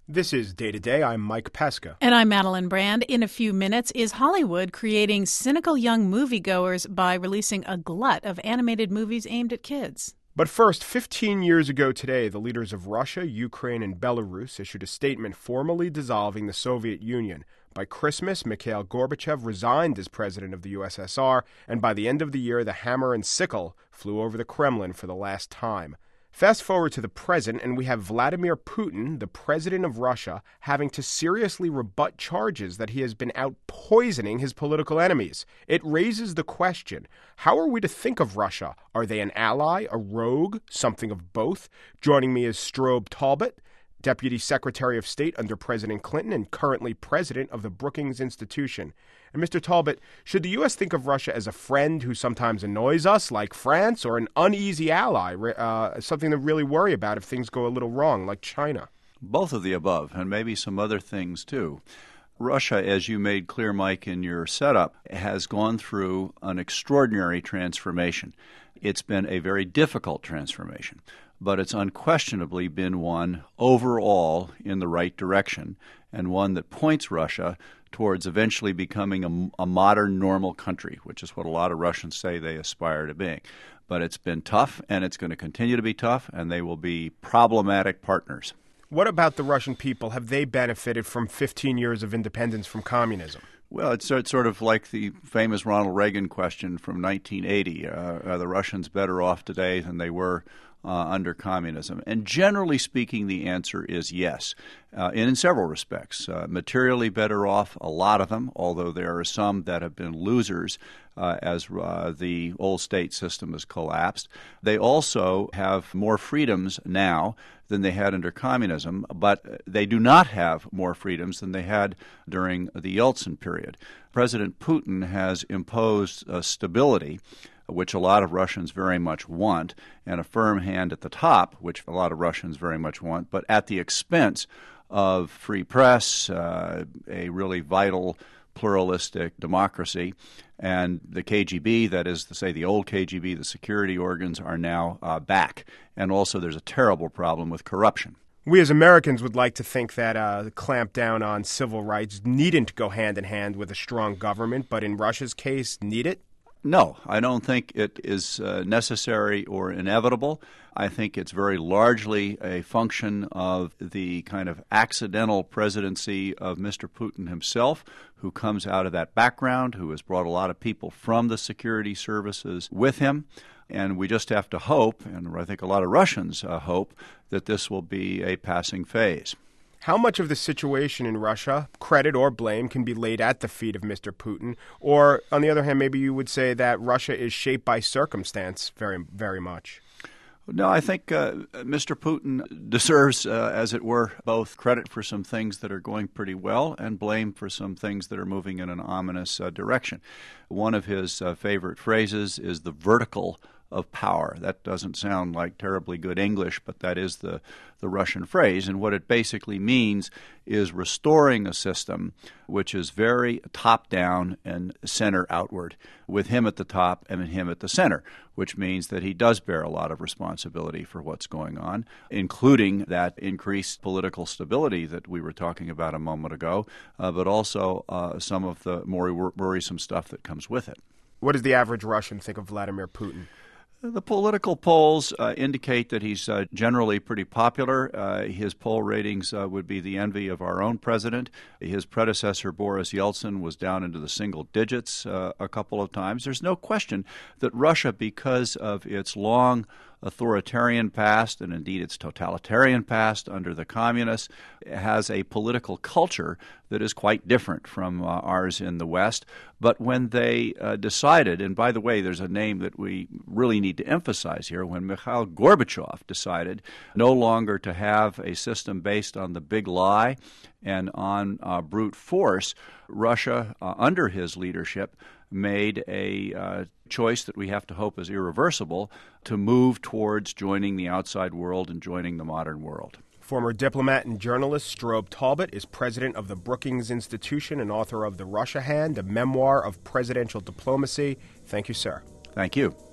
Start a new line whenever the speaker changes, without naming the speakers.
This is Day to Day. I'm Mike Pesca.
And I'm Madeline Brand. In a few minutes, is Hollywood creating cynical young moviegoers by releasing a glut of animated movies aimed at kids?
But first, 15 years ago today, the leaders of Russia, Ukraine, and Belarus issued a statement formally dissolving the Soviet Union. By Christmas, Mikhail Gorbachev resigned as president of the USSR, and by the end of the year, the hammer and sickle flew over the Kremlin for the last time. Fast forward to the present, and we have Vladimir Putin, the president of Russia, having to seriously rebut charges that he has been out poisoning his political enemies. It raises the question, how are we to think of Russia? Are they an ally, a rogue, something of both? Joining me is Strobe Talbot, Deputy Secretary of State under President Clinton and currently president of the Brookings Institution. And Mr. Talbot, should the U.S. think of Russia as a friend who sometimes annoys us, like France, or an uneasy ally, something to really worry about if things go a little wrong, like China?
Both of the above, and maybe some other things, too. Russia, as you made clear, Mike, in your setup, has gone through an extraordinary transformation. It's been a very difficult transformation, but it's unquestionably been one overall in the right direction, and one that points Russia towards eventually becoming a modern, normal country, which is what a lot of Russians say they aspire to being. But it's been tough, and it's going to continue to be tough, and they will be problematic partners.
What about the Russian people? Have they benefited from 15 years of independence from communism?
Well, it's sort of like the famous Ronald Reagan question from 1980. Are the Russians better off today than they were under communism? And generally speaking, the answer is yes, in several respects. Materially better off, a lot of them, although there are some that have been losers as the old state system has collapsed. They also have more freedoms now than they had under communism, but they do not have more freedoms than they had during the Yeltsin period. President Putin has imposed stability, which a lot of Russians very much want, and a firm hand at the top, which a lot of Russians very much want, but at the expense of free press, a really vital pluralistic democracy. And the KGB, that is to say the old KGB, the security organs, are now back. And also there's a terrible problem with corruption.
We as Americans would like to think that the clamp down on civil rights needn't go hand in hand with a strong government, but in Russia's case, need it?
No, I don't think it is necessary or inevitable. I think it's very largely a function of the kind of accidental presidency of Mr. Putin himself, who comes out of that background, who has brought a lot of people from the security services with him. And we just have to hope, and I think a lot of Russians hope, that this will be a passing phase.
How much of the situation in Russia, credit or blame, can be laid at the feet of Mr. Putin? Or, on the other hand, maybe you would say that Russia is shaped by circumstance very, very much.
No, I think Mr. Putin deserves, as it were, both credit for some things that are going pretty well and blame for some things that are moving in an ominous direction. One of his favorite phrases is the vertical of power. That doesn't sound like terribly good English, but that is the Russian phrase. And what it basically means is restoring a system which is very top-down and center-outward, with him at the top and him at the center, which means that he does bear a lot of responsibility for what's going on, including that increased political stability that we were talking about a moment ago, but also some of the more worrisome stuff that comes with it.
What does the average Russian think of Vladimir Putin?
The political polls indicate that he's generally pretty popular. His poll ratings would be the envy of our own president. His predecessor, Boris Yeltsin, was down into the single digits a couple of times. There's no question that Russia, because of its long authoritarian past and indeed its totalitarian past under the communists, has a political culture that is quite different from ours in the West. But when they decided, and by the way, there's a name that we really need to emphasize here, when Mikhail Gorbachev decided no longer to have a system based on the big lie and on brute force, Russia, under his leadership, made a choice that we have to hope is irreversible to move towards joining the outside world and joining the modern world.
Former diplomat and journalist Strobe Talbot is president of the Brookings Institution and author of The Russia Hand, a memoir of presidential diplomacy. Thank you, sir.
Thank you.